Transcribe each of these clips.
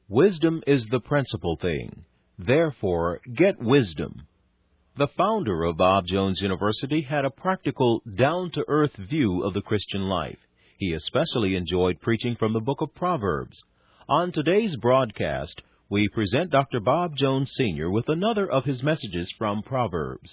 Wisdom is the principal thing. Therefore, get wisdom. The founder of Bob Jones University had a practical, down-to-earth view of the Christian life. He especially enjoyed preaching from the book of Proverbs. On today's broadcast, we present Dr. Bob Jones Sr. with another of his messages from Proverbs.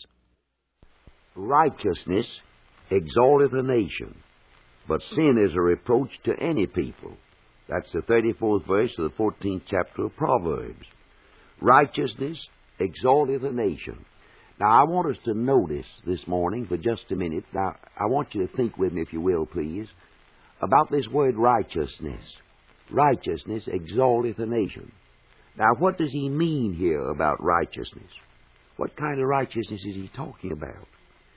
Righteousness exalteth a nation, but sin is a reproach to any people. That's the 34th verse of the 14th chapter of Proverbs. Righteousness exalteth a nation. Now, I want us to notice this morning for just a minute. Now, I want you to think with me, if you will, please, about this word righteousness. Righteousness exalteth a nation. Now, what does he mean here about righteousness? What kind of righteousness is he talking about?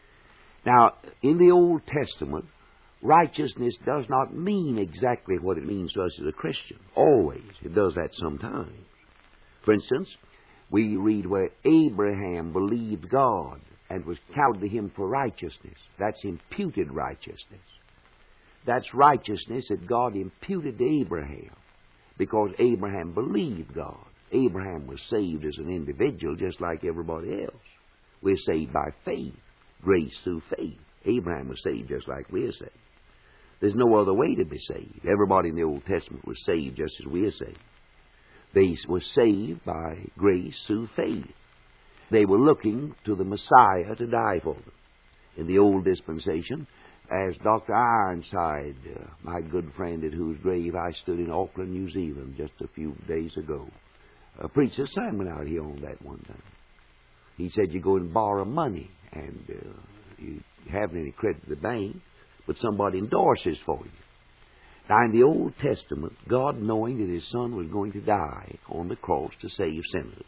Now, in the Old Testament, righteousness does not mean exactly what it means to us as a Christian. Always. It does that sometimes. For instance, we read where Abraham believed God and was counted to him for righteousness. That's imputed righteousness. That's righteousness that God imputed to Abraham because Abraham believed God. Abraham was saved as an individual just like everybody else. We're saved by faith, grace through faith. Abraham was saved just like we're saved. There's no other way to be saved. Everybody in the Old Testament was saved just as we're saved. They were saved by grace through faith. They were looking to the Messiah to die for them. In the old dispensation, as Dr. Ironside, my good friend at whose grave I stood in Auckland, New Zealand just a few days ago, preached a sermon out here on that one time. He said you go and borrow money and you haven't any credit at the bank, but somebody endorses for you. Now, in the Old Testament, God, knowing that His Son was going to die on the cross to save sinners,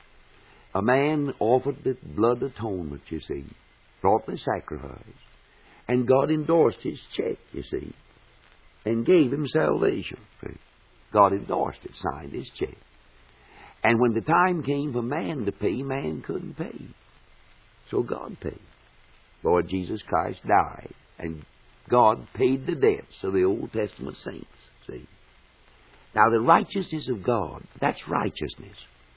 a man offered the blood atonement, you see, brought the sacrifice, and God endorsed his check, you see, and gave him salvation. God endorsed it, signed his check. And when the time came for man to pay, man couldn't pay. So God paid. Lord Jesus Christ died, and God paid the debts of the Old Testament saints, see. Now, the righteousness of God, that's righteousness.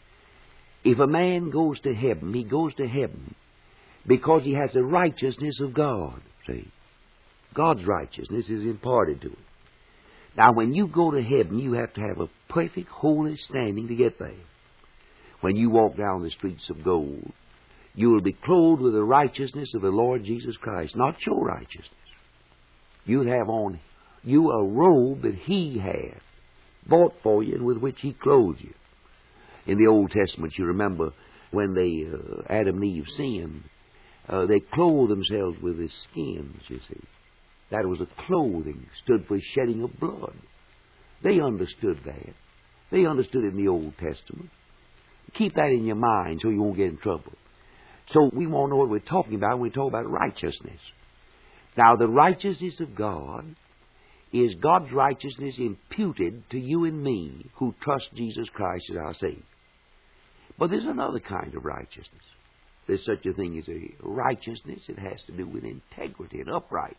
If a man goes to heaven, he goes to heaven because he has the righteousness of God, see. God's righteousness is imparted to him. Now, when you go to heaven, you have to have a perfect, holy standing to get there. When you walk down the streets of gold, you will be clothed with the righteousness of the Lord Jesus Christ, not your righteousness. You'll have on you a robe that He hath bought for you and with which He clothed you. In the Old Testament, you remember when Adam and Eve sinned, they clothed themselves with the skins, you see. That was a clothing, stood for shedding of blood. They understood that. They understood it in the Old Testament. Keep that in your mind so you won't get in trouble. So we won't know what we're talking about when we talk about righteousness. Now, the righteousness of God is God's righteousness imputed to you and me who trust Jesus Christ as our Savior. But there's another kind of righteousness. There's such a thing as a righteousness that has to do with integrity and uprightness.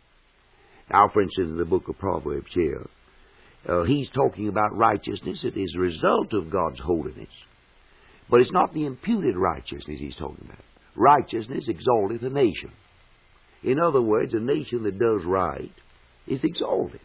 Now, for instance, in the book of Proverbs here, he's talking about righteousness that is a result of God's holiness. But it's not the imputed righteousness he's talking about. Righteousness exalteth a nation. In other words, a nation that does right is exalted.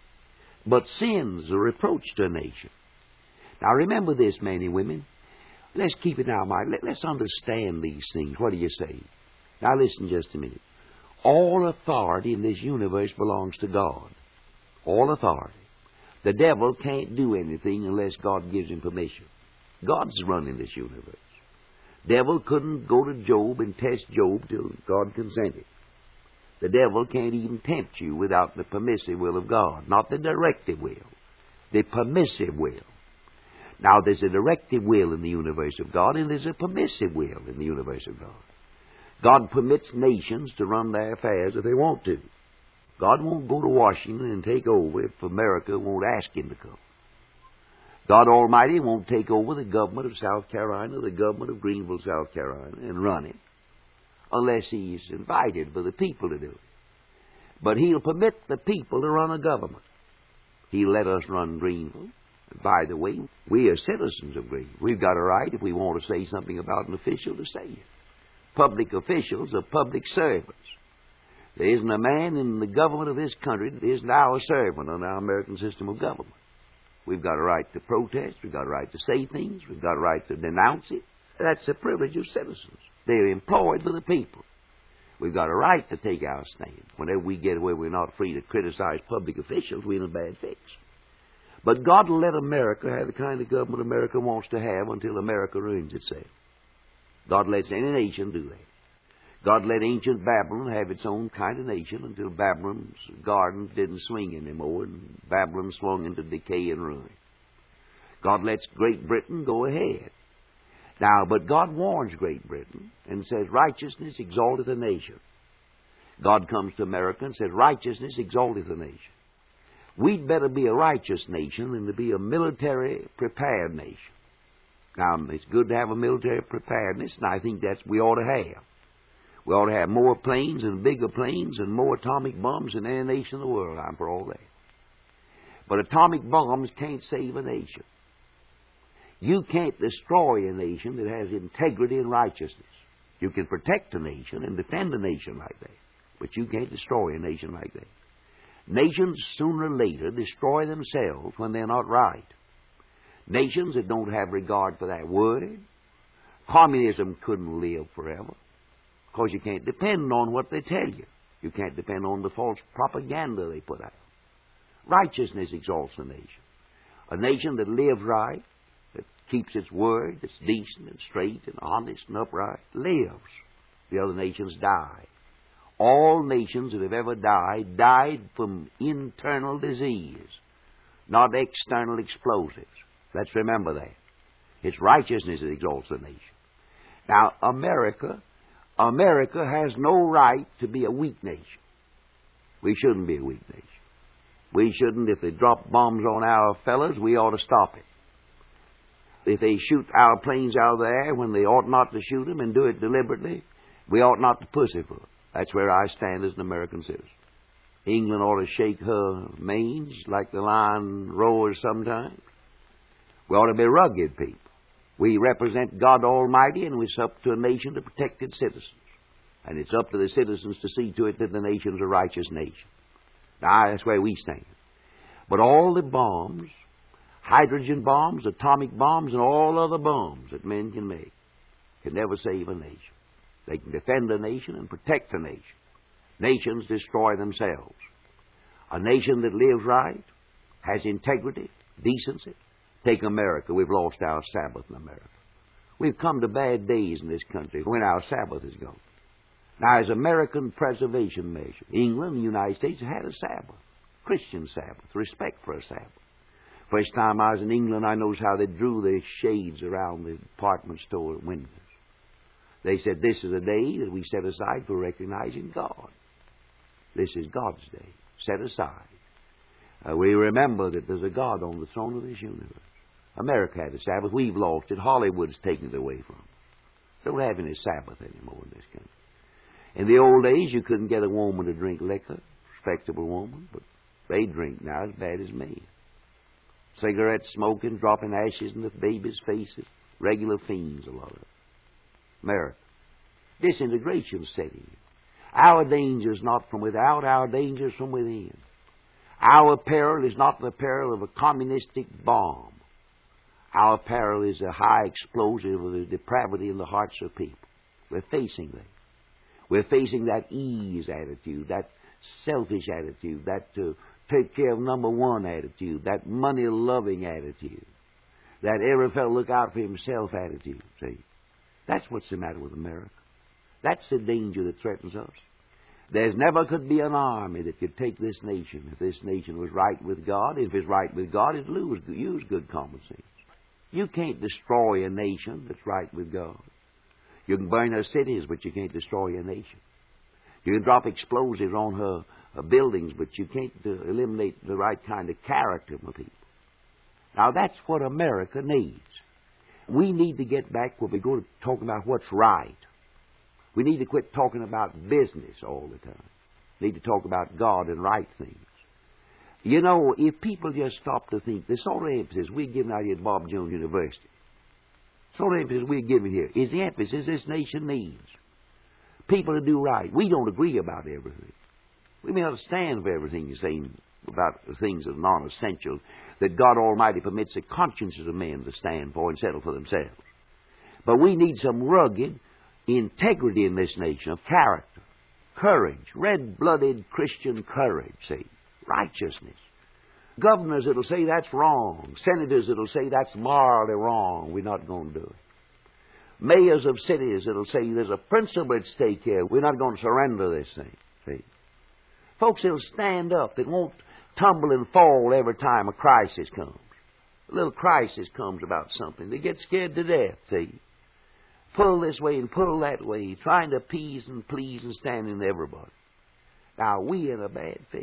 But sin's a reproach to a nation. Now remember this, men and women. Let's keep it in our mind. Let's understand these things. What do you say? Now listen just a minute. All authority in this universe belongs to God. All authority. The devil can't do anything unless God gives him permission. God's running this universe. Devil couldn't go to Job and test Job till God consented. The devil can't even tempt you without the permissive will of God. Not the directive will, the permissive will. Now, there's a directive will in the universe of God, and there's a permissive will in the universe of God. God permits nations to run their affairs if they want to. God won't go to Washington and take over if America won't ask Him to come. God Almighty won't take over the government of South Carolina, the government of Greenville, South Carolina, and run it unless He's invited for the people to do it. But He'll permit the people to run a government. He'll let us run Greenville, By the way, we are citizens of Great Britain. We've got a right, if we want to say something about an official, to say it. Public officials are public servants. There isn't a man in the government of this country that isn't our servant under our American system of government. We've got a right to protest. We've got a right to say things. We've got a right to denounce it. That's the privilege of citizens. They're employed by the people. We've got a right to take our stand. Whenever we get where we're not free to criticize public officials, we're in a bad fix. But God will let America have the kind of government America wants to have until America ruins itself. God lets any nation do that. God let ancient Babylon have its own kind of nation until Babylon's gardens didn't swing anymore and Babylon swung into decay and ruin. God lets Great Britain go ahead. Now, but God warns Great Britain and says, righteousness exalteth a nation. God comes to America and says, righteousness exalteth a nation. We'd better be a righteous nation than to be a military prepared nation. Now, it's good to have a military preparedness, and I think that's what we ought to have. We ought to have more planes and bigger planes and more atomic bombs than any nation in the world. I'm for all that. But atomic bombs can't save a nation. You can't destroy a nation that has integrity and righteousness. You can protect a nation and defend a nation like that, but you can't destroy a nation like that. Nations, sooner or later, destroy themselves when they're not right. Nations that don't have regard for that word. Communism couldn't live forever because you can't depend on what they tell you. You can't depend on the false propaganda they put out. Righteousness exalts a nation. A nation that lives right, that keeps its word, that's decent and straight and honest and upright, lives. The other nations die. All nations that have ever died from internal disease, not external explosives. Let's remember that. It's righteousness that exalts a nation. Now, America has no right to be a weak nation. We shouldn't be a weak nation. We shouldn't, if they drop bombs on our fellows, we ought to stop it. If they shoot our planes out of the air when they ought not to shoot them and do it deliberately, we ought not to pussyfoot. That's where I stand as an American citizen. England ought to shake her mange like the lion roars sometimes. We ought to be rugged people. We represent God Almighty, and it's up to a nation to protect its citizens. And it's up to the citizens to see to it that the nation's a righteous nation. Now, that's where we stand. But all the bombs, hydrogen bombs, atomic bombs, and all other bombs that men can make, can never save a nation. They can defend a nation and protect a nation. Nations destroy themselves. A nation that lives right, has integrity, decency. Take America. We've lost our Sabbath in America. We've come to bad days in this country when our Sabbath is gone. Now, as American preservation measure, England and the United States had a Sabbath, Christian Sabbath, respect for a Sabbath. First time I was in England, I noticed how they drew their shades around the department store windows. They said, this is a day that we set aside for recognizing God. This is God's day, set aside. We remember that there's a God on the throne of this universe. America had a Sabbath. We've lost it. Hollywood's taken it away from us. Don't have any Sabbath anymore in this country. In the old days, you couldn't get a woman to drink liquor, respectable woman, but they drink now as bad as me. Cigarette smoking, dropping ashes in the babies' faces, regular fiends, a lot of them. America. Disintegration setting in. Our danger is not from without, our danger is from within. Our peril is not the peril of a communistic bomb. Our peril is a high explosive of the depravity in the hearts of people. We're facing that. We're facing that ease attitude, that selfish attitude, that take care of number one attitude, that money-loving attitude, that every fellow look out for himself attitude. See? That's what's the matter with America. That's the danger that threatens us. There's never could be an army that could take this nation if this nation was right with God. If it's right with God, it'd use good common sense. You can't destroy a nation that's right with God. You can burn her cities, but you can't destroy a nation. You can drop explosives on her buildings, but you can't eliminate the right kind of character of people. Now, that's what America needs. We need to get back where we go to talking about what's right. We need to quit talking about business all the time. We need to talk about God and right things. You know, if people just stop to think, the sort of emphasis we're giving out here at Bob Jones University, the sort of emphasis we're giving here is the emphasis this nation needs. People to do right. We don't agree about everything. We may not stand for everything you're saying about the things that are non-essential, that God Almighty permits the consciences of men to stand for and settle for themselves. But we need some rugged integrity in this nation of character, courage, red-blooded Christian courage, see, righteousness. Governors that'll say that's wrong. Senators that'll say that's morally wrong. We're not going to do it. Mayors of cities that'll say there's a principle at stake here. We're not going to surrender this thing. See? Folks that'll stand up, that won't tumble and fall every time a crisis comes. A little crisis comes about something. They get scared to death, see? Pull this way and pull that way, trying to appease and please and stand in everybody. Now, we in a bad fix.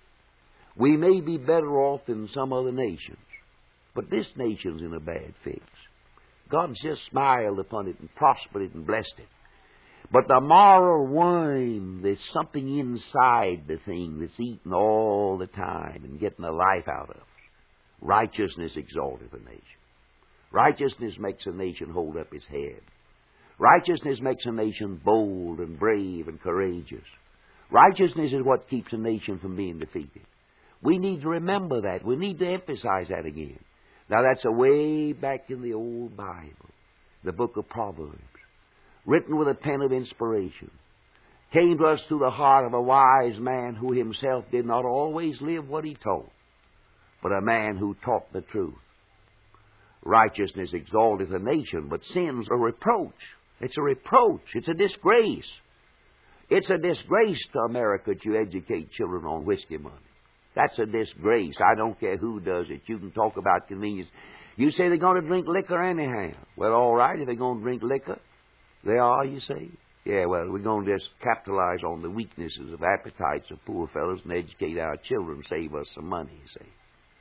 We may be better off than some other nations, but this nation's in a bad fix. God's just smiled upon it and prospered it and blessed it. But the moral worm, there's something inside the thing that's eating all the time and getting the life out of us. Righteousness exalteth a nation. Righteousness makes a nation hold up its head. Righteousness makes a nation bold and brave and courageous. Righteousness is what keeps a nation from being defeated. We need to remember that. We need to emphasize that again. Now, that's way back in the old Bible, the book of Proverbs, written with a pen of inspiration. Came to us through the heart of a wise man who himself did not always live what he taught, but a man who taught the truth. Righteousness exalteth a nation, but sin's a reproach. It's a reproach. It's a disgrace. It's a disgrace to America to educate children on whiskey money. That's a disgrace. I don't care who does it. You can talk about convenience. You say they're going to drink liquor anyhow. Well, all right, if they're going to drink liquor, they are, you say? Yeah, well, we're going to just capitalize on the weaknesses of appetites of poor fellows and educate our children, save us some money, you say.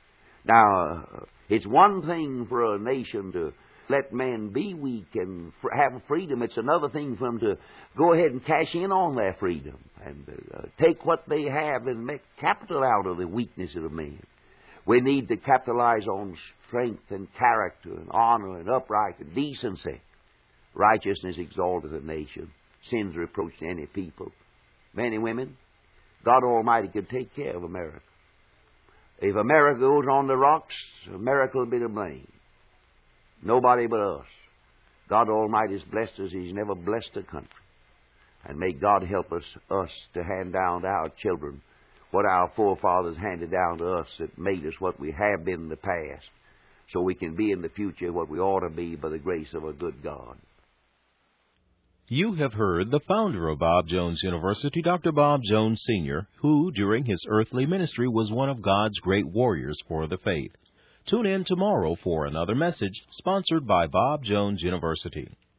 Now, it's one thing for a nation to let men be weak and have freedom. It's another thing for them to go ahead and cash in on their freedom and take what they have and make capital out of the weakness of men. We need to capitalize on strength and character and honor and upright and decency. Righteousness exalteth a nation. Sin's reproach to any people. Men and women, God Almighty could take care of America. If America goes on the rocks, America will be to blame. Nobody but us. God Almighty has blessed us. He's never blessed a country. And may God help us to hand down to our children what our forefathers handed down to us that made us what we have been in the past, so we can be in the future what we ought to be by the grace of a good God. You have heard the founder of Bob Jones University, Dr. Bob Jones Sr., who, during his earthly ministry, was one of God's great warriors for the faith. Tune in tomorrow for another message sponsored by Bob Jones University.